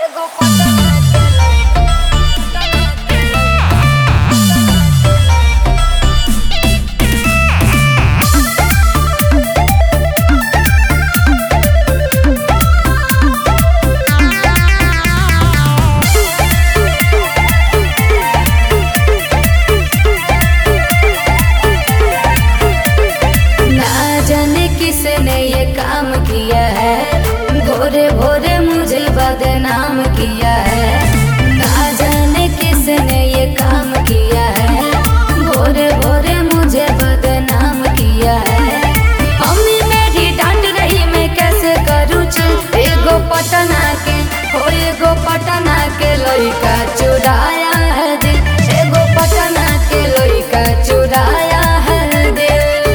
भोरे भोरे मुझे बदनाम किया है, ना जाने किसने ये काम किया है। भोरे भोरे मुझे बदनाम किया है। मम्मी मेरी डांट रही मैं कैसे करूँ चल। एगो पटना के एगो पटना के लड़का चुराया है दिल। एगो पटना के लड़का चुराया है दिल।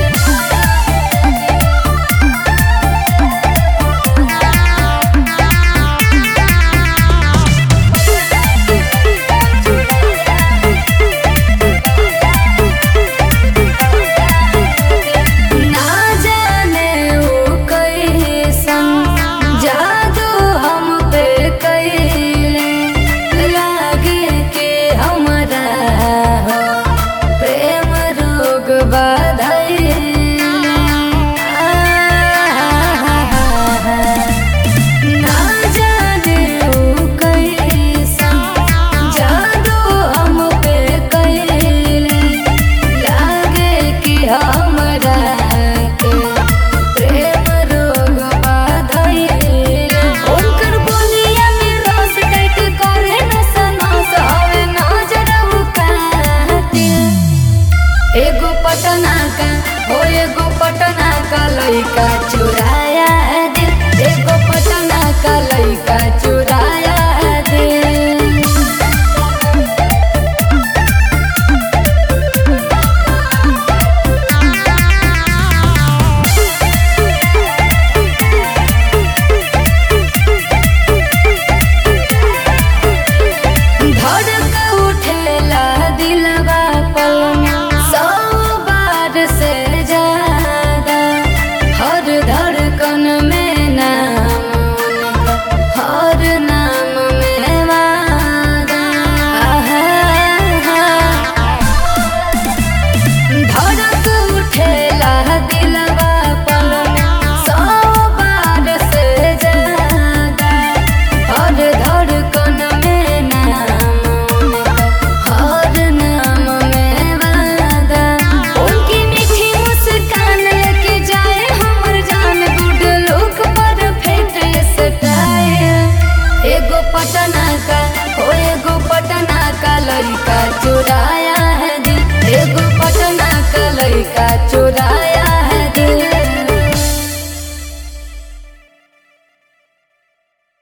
एगो पटना का लड़का चुराया है दिल। एगो पटना का लड़का चुराया है दिल। धड़क उठेला दिलवा पल में 100 बार से हर धड़कन में नाम उनका, हर नाम में वादा। धड़क उठेला दिलवा पल में 100 बार से ज्यादा। हर धड़कन में नाम उनका, हर नाम में वादा। उनकी मीठी मुस्कान लेके जाए हमर जान। Good look perfect style. एगो पटना का एगो पटना का लड़का चुरा